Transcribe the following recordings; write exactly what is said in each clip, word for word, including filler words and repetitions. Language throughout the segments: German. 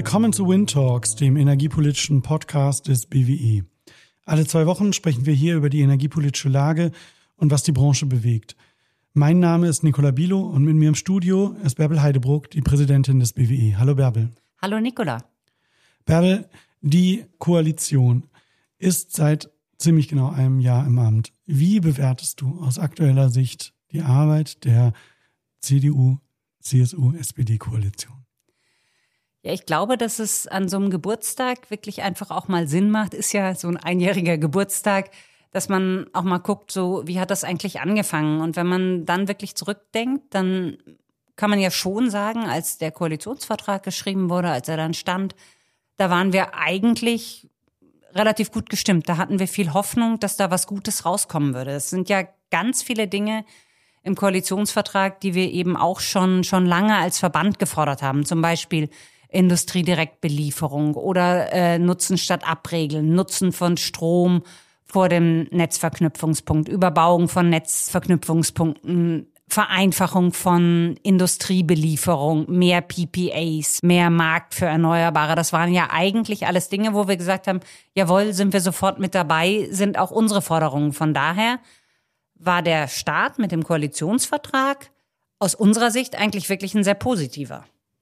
Willkommen zu Wind Talks, dem energiepolitischen Podcast des B W E. Alle zwei Wochen sprechen wir hier über die energiepolitische Lage und was die Branche bewegt. Mein Name ist Nicola Bilo und mit mir im Studio ist Bärbel Heidebruck, die Präsidentin des B W E. Hallo Bärbel. Hallo Nicola. Bärbel, die Koalition ist seit ziemlich genau einem Jahr im Amt. Wie bewertest du aus aktueller Sicht die Arbeit der C D U, C S U, S P D-Koalition? Ja, ich glaube, dass es an so einem Geburtstag wirklich einfach auch mal Sinn macht, ist ja so ein einjähriger Geburtstag, dass man auch mal guckt, so wie hat das eigentlich angefangen? Und wenn man dann wirklich zurückdenkt, dann kann man ja schon sagen, als der Koalitionsvertrag geschrieben wurde, als er dann stand, da waren wir eigentlich relativ gut gestimmt. Da hatten wir viel Hoffnung, dass da was Gutes rauskommen würde. Es sind ja ganz viele Dinge im Koalitionsvertrag, die wir eben auch schon schon lange als Verband gefordert haben. Zum Beispiel Industriedirektbelieferung oder äh, Nutzen statt Abregeln, Nutzen von Strom vor dem Netzverknüpfungspunkt, Überbauung von Netzverknüpfungspunkten, Vereinfachung von Industriebelieferung, mehr P P As, mehr Markt für Erneuerbare. Das waren ja eigentlich alles Dinge, wo wir gesagt haben, jawohl, sind wir sofort mit dabei, sind auch unsere Forderungen. Von daher war der Start mit dem Koalitionsvertrag aus unserer Sicht eigentlich wirklich ein sehr positiver.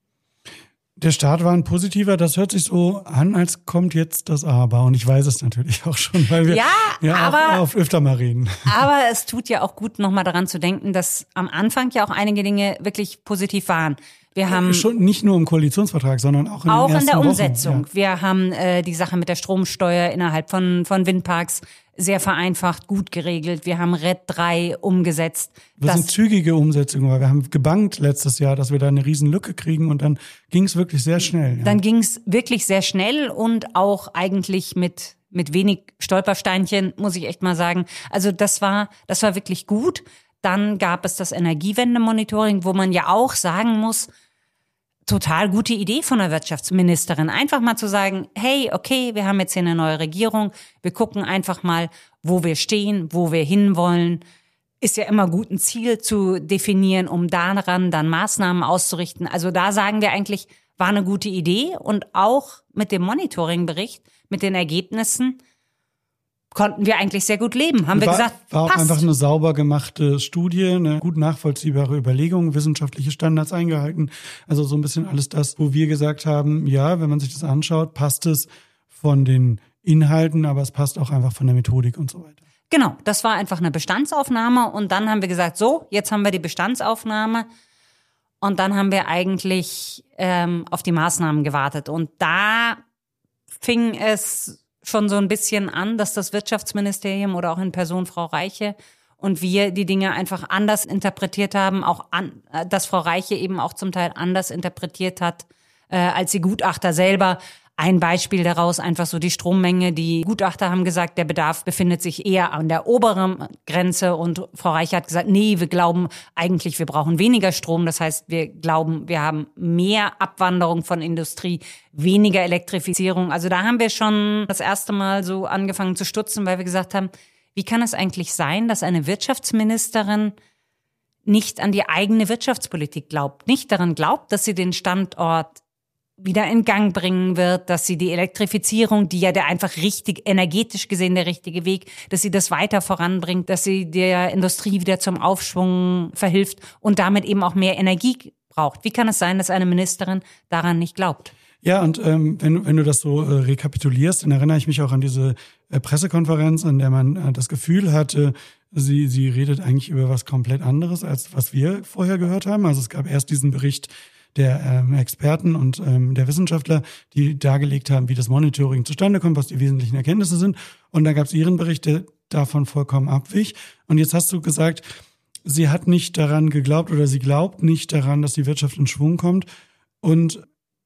Der Start war ein positiver, das hört sich so an, als kommt jetzt das Aber. Und ich weiß es natürlich auch schon, weil wir ja, ja aber, auch, auch öfter mal reden. Aber es tut ja auch gut, nochmal daran zu denken, dass am Anfang ja auch einige Dinge wirklich positiv waren. Wir haben schon nicht nur im Koalitionsvertrag, sondern auch in auch den ersten in der Wochen. Umsetzung. Ja. Wir haben äh, die Sache mit der Stromsteuer innerhalb von von Windparks sehr vereinfacht, gut geregelt. Wir haben R E D drei umgesetzt. Das sind zügige Umsetzungen, weil wir haben gebangt letztes Jahr, dass wir da eine riesen Lücke kriegen und dann ging es wirklich sehr schnell. Ja. Dann ging es wirklich sehr schnell und auch eigentlich mit mit wenig Stolpersteinchen, muss ich echt mal sagen. Also das war das war wirklich gut. Dann gab es das Energiewende-Monitoring, wo man ja auch sagen muss, total gute Idee von der Wirtschaftsministerin. Einfach mal zu sagen, hey, okay, wir haben jetzt hier eine neue Regierung. Wir gucken einfach mal, wo wir stehen, wo wir hinwollen. Ist ja immer gut, ein Ziel zu definieren, um daran dann Maßnahmen auszurichten. Also da sagen wir eigentlich, war eine gute Idee. Und auch mit dem Monitoring-Bericht, mit den Ergebnissen, konnten wir eigentlich sehr gut leben. Haben wir war, gesagt, war auch passt. einfach eine sauber gemachte Studie, eine gut nachvollziehbare Überlegung, wissenschaftliche Standards eingehalten. Also so ein bisschen alles das, wo wir gesagt haben, ja, wenn man sich das anschaut, passt es von den Inhalten, aber es passt auch einfach von der Methodik und so weiter. Genau, das war einfach eine Bestandsaufnahme und dann haben wir gesagt, so, jetzt haben wir die Bestandsaufnahme und dann haben wir eigentlich ähm, auf die Maßnahmen gewartet. Und da fing es schon so ein bisschen an, dass das Wirtschaftsministerium oder auch in Person Frau Reiche und wir die Dinge einfach anders interpretiert haben, auch an, dass Frau Reiche eben auch zum Teil anders interpretiert hat äh, als die Gutachter selber. Ein Beispiel daraus, einfach so die Strommenge. Die Gutachter haben gesagt, der Bedarf befindet sich eher an der oberen Grenze und Frau Reiche hat gesagt, nee, wir glauben eigentlich, wir brauchen weniger Strom. Das heißt, wir glauben, wir haben mehr Abwanderung von Industrie, weniger Elektrifizierung. Also da haben wir schon das erste Mal so angefangen zu stutzen, weil wir gesagt haben, wie kann es eigentlich sein, dass eine Wirtschaftsministerin nicht an die eigene Wirtschaftspolitik glaubt, nicht daran glaubt, dass sie den Standort wieder in Gang bringen wird, dass sie die Elektrifizierung, die ja der einfach richtig, energetisch gesehen der richtige Weg, dass sie das weiter voranbringt, dass sie der Industrie wieder zum Aufschwung verhilft und damit eben auch mehr Energie braucht. Wie kann es sein, dass eine Ministerin daran nicht glaubt? Ja, und ähm, wenn, wenn du das so äh, rekapitulierst, dann erinnere ich mich auch an diese äh, Pressekonferenz, an der man äh, das Gefühl hatte, sie, sie redet eigentlich über was komplett anderes, als was wir vorher gehört haben. Also es gab erst diesen Bericht der ähm, Experten und ähm, der Wissenschaftler, die dargelegt haben, wie das Monitoring zustande kommt, was die wesentlichen Erkenntnisse sind. Und da gab es ihren Bericht, der davon vollkommen abwich. Und jetzt hast du gesagt, sie hat nicht daran geglaubt oder sie glaubt nicht daran, dass die Wirtschaft in Schwung kommt. Und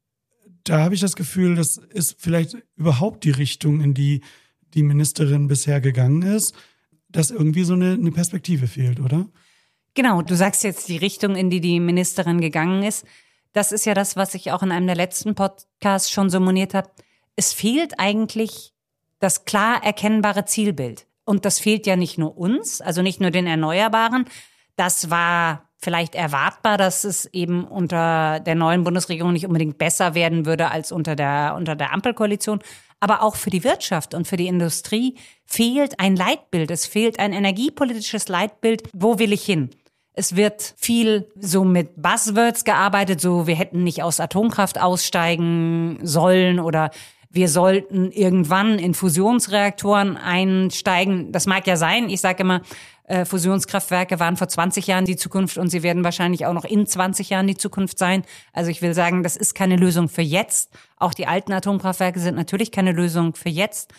da habe ich das Gefühl, das ist vielleicht überhaupt die Richtung, in die die Ministerin bisher gegangen ist, dass irgendwie so eine, eine Perspektive fehlt, oder? Genau, du sagst jetzt die Richtung, in die die Ministerin gegangen ist. Das ist ja das, was ich auch in einem der letzten Podcasts schon so moniert habe. Es fehlt eigentlich das klar erkennbare Zielbild. Und das fehlt ja nicht nur uns, also nicht nur den Erneuerbaren. Das war vielleicht erwartbar, dass es eben unter der neuen Bundesregierung nicht unbedingt besser werden würde als unter der, unter der Ampelkoalition. Aber auch für die Wirtschaft und für die Industrie fehlt ein Leitbild. Es fehlt ein energiepolitisches Leitbild. Wo will ich hin? Es wird viel so mit Buzzwords gearbeitet, so wir hätten nicht aus Atomkraft aussteigen sollen oder wir sollten irgendwann in Fusionsreaktoren einsteigen. Das mag ja sein. Ich sage immer, äh, Fusionskraftwerke waren vor zwanzig Jahren die Zukunft und sie werden wahrscheinlich auch noch in zwanzig Jahren die Zukunft sein. Also ich will sagen, das ist keine Lösung für jetzt. Auch die alten Atomkraftwerke sind natürlich keine Lösung für jetzt.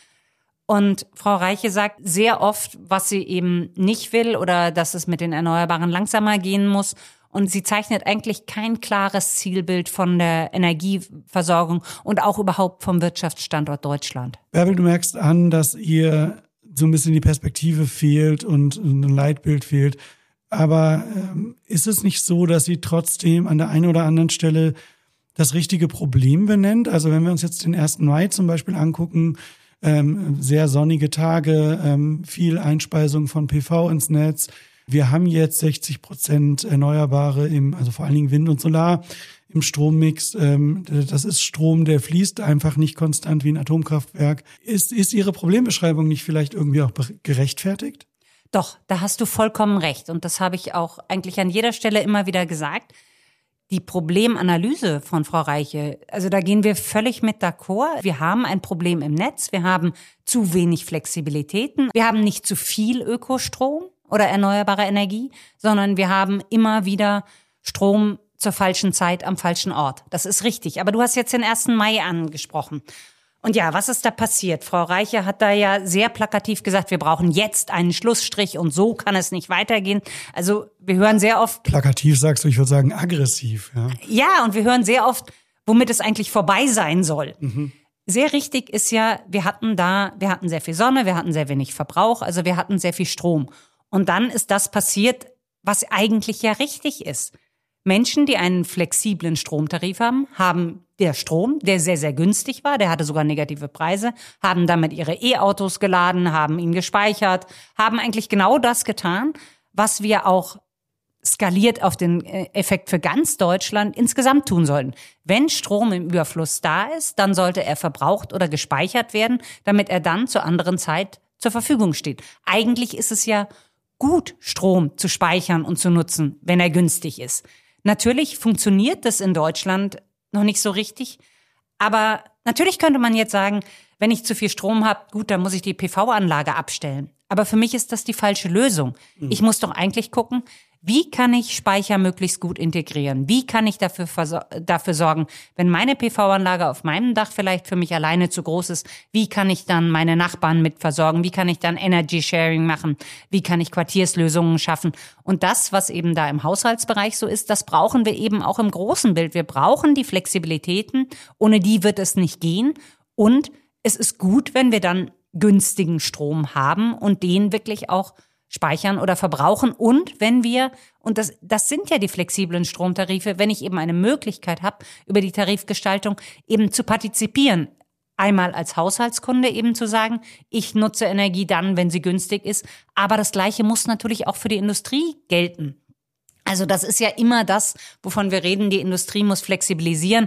Und Frau Reiche sagt sehr oft, was sie eben nicht will oder dass es mit den Erneuerbaren langsamer gehen muss. Und sie zeichnet eigentlich kein klares Zielbild von der Energieversorgung und auch überhaupt vom Wirtschaftsstandort Deutschland. Bärbel, du merkst an, dass ihr so ein bisschen die Perspektive fehlt und ein Leitbild fehlt. Aber ähm, ist es nicht so, dass sie trotzdem an der einen oder anderen Stelle das richtige Problem benennt? Also wenn wir uns jetzt den ersten Mai zum Beispiel angucken, ähm, sehr sonnige Tage, ähm, viel Einspeisung von P V ins Netz. Wir haben jetzt sechzig Prozent Erneuerbare, im, also vor allen Dingen Wind und Solar im Strommix. Ähm, das ist Strom, der fließt einfach nicht konstant wie ein Atomkraftwerk. Ist, ist Ihre Problembeschreibung nicht vielleicht irgendwie auch gerechtfertigt? Doch, da hast du vollkommen recht. Und das habe ich auch eigentlich an jeder Stelle immer wieder gesagt. Die Problemanalyse von Frau Reiche, also da gehen wir völlig mit d'accord. Wir haben ein Problem im Netz, wir haben zu wenig Flexibilitäten, wir haben nicht zu viel Ökostrom oder erneuerbare Energie, sondern wir haben immer wieder Strom zur falschen Zeit am falschen Ort. Das ist richtig. Aber du hast jetzt den ersten Mai angesprochen. Und ja, was ist da passiert? Frau Reiche hat da ja sehr plakativ gesagt, wir brauchen jetzt einen Schlussstrich und so kann es nicht weitergehen. Also wir hören sehr oft... Plakativ sagst du, ich würde sagen aggressiv. Ja, ja, und wir hören sehr oft, womit es eigentlich vorbei sein soll. Mhm. Sehr richtig ist ja, wir hatten da, wir hatten sehr viel Sonne, wir hatten sehr wenig Verbrauch, also wir hatten sehr viel Strom. Und dann ist das passiert, was eigentlich ja richtig ist. Menschen, die einen flexiblen Stromtarif haben, haben der Strom, der sehr, sehr günstig war, der hatte sogar negative Preise, haben damit ihre E-Autos geladen, haben ihn gespeichert, haben eigentlich genau das getan, was wir auch skaliert auf den Effekt für ganz Deutschland insgesamt tun sollten. Wenn Strom im Überfluss da ist, dann sollte er verbraucht oder gespeichert werden, damit er dann zur anderen Zeit zur Verfügung steht. Eigentlich ist es ja gut, Strom zu speichern und zu nutzen, wenn er günstig ist. Natürlich funktioniert das in Deutschland noch nicht so richtig, aber natürlich könnte man jetzt sagen, wenn ich zu viel Strom habe, gut, dann muss ich die P V-Anlage abstellen. Aber für mich ist das die falsche Lösung. Mhm. Ich muss doch eigentlich gucken, wie kann ich Speicher möglichst gut integrieren? Wie kann ich dafür, dafür sorgen, wenn meine P V-Anlage auf meinem Dach vielleicht für mich alleine zu groß ist, wie kann ich dann meine Nachbarn mit versorgen? Wie kann ich dann Energy Sharing machen? Wie kann ich Quartierslösungen schaffen? Und das, was eben da im Haushaltsbereich so ist, das brauchen wir eben auch im großen Bild. Wir brauchen die Flexibilitäten, ohne die wird es nicht gehen. Und es ist gut, wenn wir dann günstigen Strom haben und den wirklich auch speichern oder verbrauchen. Und wenn wir, und das, das sind ja die flexiblen Stromtarife, wenn ich eben eine Möglichkeit habe, über die Tarifgestaltung eben zu partizipieren. Einmal als Haushaltskunde eben zu sagen, ich nutze Energie dann, wenn sie günstig ist. Aber das Gleiche muss natürlich auch für die Industrie gelten. Also das ist ja immer das, wovon wir reden, die Industrie muss flexibilisieren.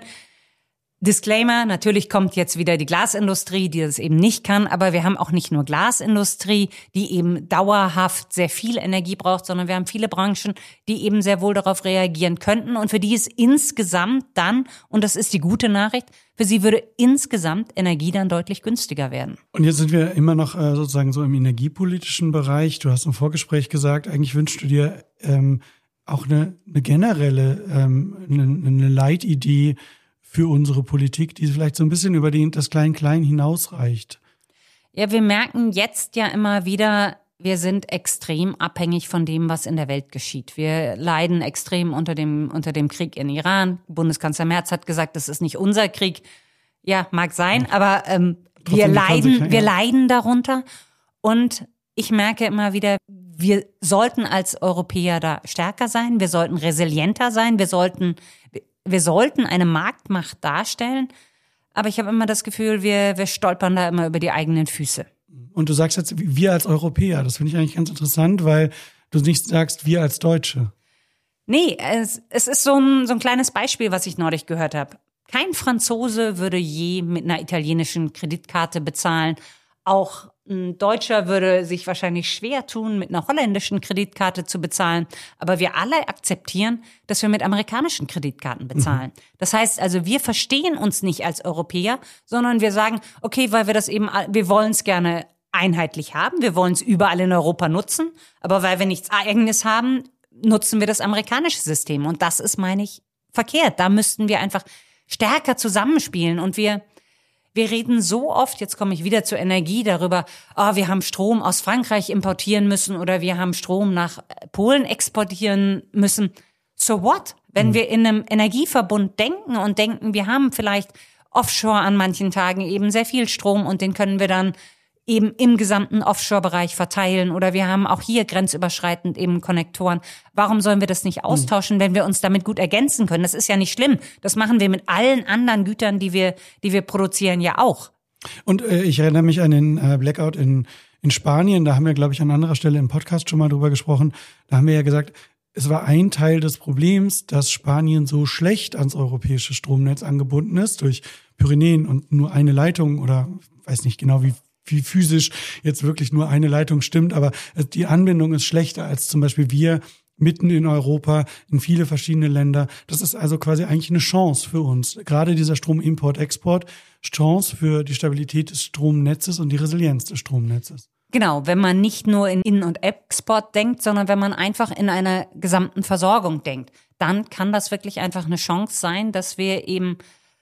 Disclaimer, natürlich kommt jetzt wieder die Glasindustrie, die das eben nicht kann, aber wir haben auch nicht nur Glasindustrie, die eben dauerhaft sehr viel Energie braucht, sondern wir haben viele Branchen, die eben sehr wohl darauf reagieren könnten und für die es insgesamt dann, und das ist die gute Nachricht, für sie würde insgesamt Energie dann deutlich günstiger werden. Und jetzt sind wir immer noch äh, sozusagen so im energiepolitischen Bereich. Du hast im Vorgespräch gesagt, eigentlich wünschst du dir ähm, auch eine, eine generelle, ähm, eine, eine Leitidee für unsere Politik, die vielleicht so ein bisschen über die, das Klein-Klein hinausreicht. Ja, wir merken jetzt ja immer wieder, wir sind extrem abhängig von dem, was in der Welt geschieht. Wir leiden extrem unter dem, unter dem Krieg in Iran. Bundeskanzler Merz hat gesagt, das ist nicht unser Krieg. Ja, mag sein, aber ähm, wir leiden, wir leiden darunter. Und ich merke immer wieder, wir sollten als Europäer da stärker sein. Wir sollten resilienter sein. Wir sollten Wir sollten eine Marktmacht darstellen, aber ich habe immer das Gefühl, wir, wir stolpern da immer über die eigenen Füße. Und du sagst jetzt, wir als Europäer, das finde ich eigentlich ganz interessant, weil du nicht sagst, wir als Deutsche. Nee, es, es ist so ein, so ein kleines Beispiel, was ich neulich gehört habe. Kein Franzose würde je mit einer italienischen Kreditkarte bezahlen. Auch ein Deutscher würde sich wahrscheinlich schwer tun, mit einer holländischen Kreditkarte zu bezahlen. Aber wir alle akzeptieren, dass wir mit amerikanischen Kreditkarten bezahlen. Mhm. Das heißt also, wir verstehen uns nicht als Europäer, sondern wir sagen, okay, weil wir das eben, wir wollen es gerne einheitlich haben, wir wollen es überall in Europa nutzen, aber weil wir nichts Eigenes haben, nutzen wir das amerikanische System. Und das ist, meine ich, verkehrt. Da müssten wir einfach stärker zusammenspielen. Und wir wir reden so oft, jetzt komme ich wieder zur Energie, darüber, oh, wir haben Strom aus Frankreich importieren müssen oder wir haben Strom nach Polen exportieren müssen. So what? Wenn mhm. wir in einem Energieverbund denken und denken, wir haben vielleicht offshore an manchen Tagen eben sehr viel Strom und den können wir dann eben im gesamten Offshore-Bereich verteilen oder wir haben auch hier grenzüberschreitend eben Konnektoren. Warum sollen wir das nicht austauschen, wenn wir uns damit gut ergänzen können? Das ist ja nicht schlimm. Das machen wir mit allen anderen Gütern, die wir, die wir produzieren, ja auch. Und äh, ich erinnere mich an den äh, Blackout in, in Spanien. Da haben wir, glaube ich, an anderer Stelle im Podcast schon mal drüber gesprochen. Da haben wir ja gesagt, es war ein Teil des Problems, dass Spanien so schlecht ans europäische Stromnetz angebunden ist durch Pyrenäen und nur eine Leitung oder weiß nicht genau, wie wie physisch jetzt wirklich nur eine Leitung stimmt, aber die Anbindung ist schlechter als zum Beispiel wir mitten in Europa, in viele verschiedene Länder. Das ist also quasi eigentlich eine Chance für uns. Gerade dieser Stromimport-Export, Chance für die Stabilität des Stromnetzes und die Resilienz des Stromnetzes. Genau, wenn man nicht nur in In- und Export denkt, sondern wenn man einfach in einer gesamten Versorgung denkt, dann kann das wirklich einfach eine Chance sein, dass wir eben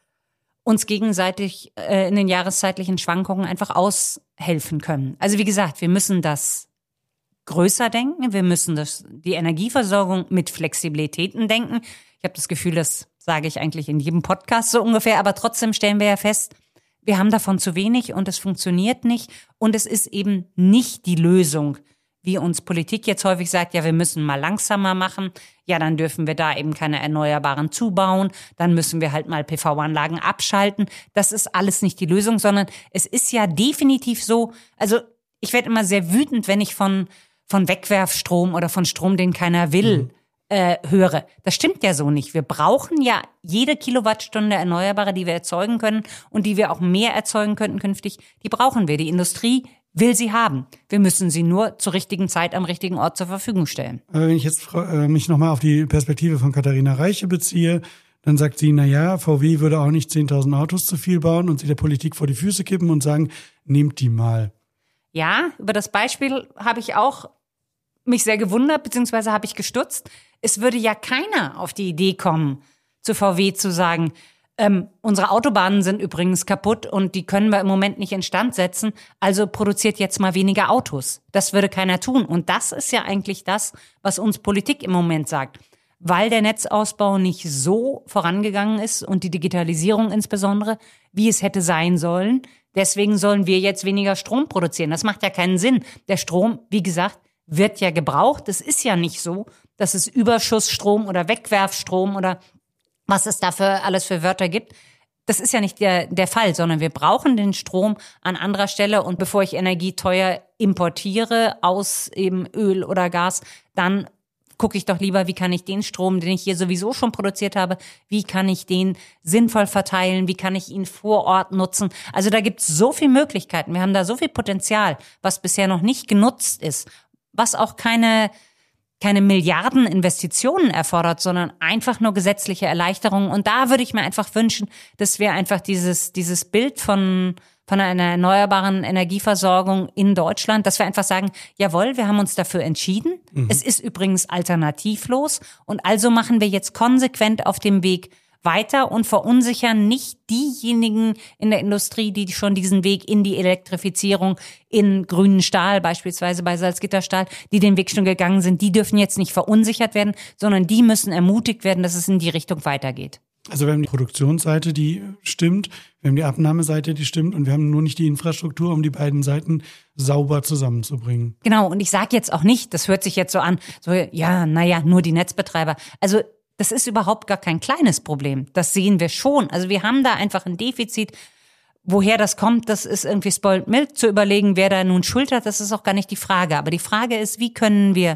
uns gegenseitig äh, in den jahreszeitlichen Schwankungen einfach aushelfen können. Also wie gesagt, wir müssen das größer denken, wir müssen das die Energieversorgung mit Flexibilitäten denken. Ich habe das Gefühl, das sage ich eigentlich in jedem Podcast so ungefähr, aber trotzdem stellen wir ja fest, wir haben davon zu wenig und es funktioniert nicht und es ist eben nicht die Lösung, wie uns Politik jetzt häufig sagt, ja, wir müssen mal langsamer machen, ja, dann dürfen wir da eben keine Erneuerbaren zubauen, dann müssen wir halt mal P V-Anlagen abschalten. Das ist alles nicht die Lösung, sondern es ist ja definitiv so, also ich werde immer sehr wütend, wenn ich von von Wegwerfstrom oder von Strom, den keiner will, mhm. äh, höre. Das stimmt ja so nicht. Wir brauchen ja jede Kilowattstunde Erneuerbare, die wir erzeugen können und die wir auch mehr erzeugen könnten künftig, die brauchen wir. Die Industrie will sie haben. Wir müssen sie nur zur richtigen Zeit am richtigen Ort zur Verfügung stellen. Wenn ich jetzt äh, mich nochmal auf die Perspektive von Katharina Reiche beziehe, dann sagt sie, na ja, V W würde auch nicht zehntausend Autos zu viel bauen und sie der Politik vor die Füße kippen und sagen, nehmt die mal. Ja, über das Beispiel habe ich auch mich sehr gewundert, beziehungsweise habe ich gestutzt. Es würde ja keiner auf die Idee kommen, zu V W zu sagen, Ähm, unsere Autobahnen sind übrigens kaputt und die können wir im Moment nicht instand setzen, also produziert jetzt mal weniger Autos. Das würde keiner tun. Und das ist ja eigentlich das, was uns Politik im Moment sagt. Weil der Netzausbau nicht so vorangegangen ist und die Digitalisierung insbesondere, wie es hätte sein sollen. Deswegen sollen wir jetzt weniger Strom produzieren. Das macht ja keinen Sinn. Der Strom, wie gesagt, wird ja gebraucht. Es ist ja nicht so, dass es Überschussstrom oder Wegwerfstrom oder was es dafür alles für Wörter gibt. Das ist ja nicht der, der Fall, sondern wir brauchen den Strom an anderer Stelle. Und bevor ich Energie teuer importiere aus eben Öl oder Gas, dann gucke ich doch lieber, wie kann ich den Strom, den ich hier sowieso schon produziert habe, wie kann ich den sinnvoll verteilen, wie kann ich ihn vor Ort nutzen. Also da gibt es so viele Möglichkeiten. Wir haben da so viel Potenzial, was bisher noch nicht genutzt ist, was auch keine keine Milliardeninvestitionen erfordert, sondern einfach nur gesetzliche Erleichterungen. Und da würde ich mir einfach wünschen, dass wir einfach dieses dieses Bild von von einer erneuerbaren Energieversorgung in Deutschland, dass wir einfach sagen, jawohl, wir haben uns dafür entschieden. Mhm. Es ist übrigens alternativlos. Und also machen wir jetzt konsequent auf dem Weg weiter und verunsichern nicht diejenigen in der Industrie, die schon diesen Weg in die Elektrifizierung, in grünen Stahl, beispielsweise bei Salzgitterstahl, die den Weg schon gegangen sind, die dürfen jetzt nicht verunsichert werden, sondern die müssen ermutigt werden, dass es in die Richtung weitergeht. Also wir haben die Produktionsseite, die stimmt, wir haben die Abnahmeseite, die stimmt und wir haben nur nicht die Infrastruktur, um die beiden Seiten sauber zusammenzubringen. Genau, und ich sage jetzt auch nicht, das hört sich jetzt so an, so ja, naja, nur die Netzbetreiber. Also das ist überhaupt gar kein kleines Problem. Das sehen wir schon. Also wir haben da einfach ein Defizit. Woher das kommt, das ist irgendwie spoiled milk. Zu überlegen, wer da nun Schuld hat, das ist auch gar nicht die Frage. Aber die Frage ist, wie können wir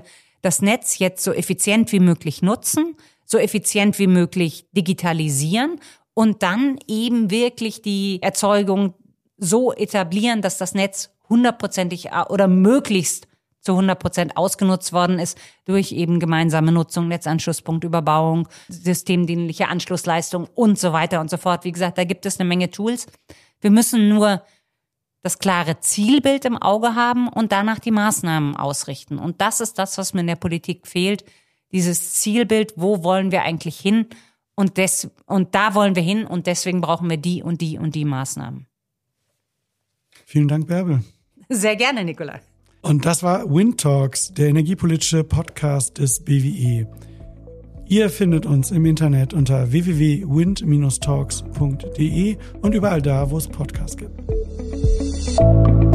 das Netz jetzt so effizient wie möglich nutzen, so effizient wie möglich digitalisieren und dann eben wirklich die Erzeugung so etablieren, dass das Netz hundertprozentig oder möglichst zu hundert Prozent ausgenutzt worden ist durch eben gemeinsame Nutzung, Netzanschlusspunktüberbauung, systemdienliche Anschlussleistung und so weiter und so fort. Wie gesagt, da gibt es eine Menge Tools. Wir müssen nur das klare Zielbild im Auge haben und danach die Maßnahmen ausrichten. Und das ist das, was mir in der Politik fehlt. Dieses Zielbild, wo wollen wir eigentlich hin? Und, des, und da wollen wir hin und deswegen brauchen wir die und die und die Maßnahmen. Vielen Dank, Bärbel. Sehr gerne, Nicola. Und das war Wind Talks, der energiepolitische Podcast des B W E. Ihr findet uns im Internet unter w w w punkt wind Bindestrich talks punkt d e und überall da, wo es Podcasts gibt.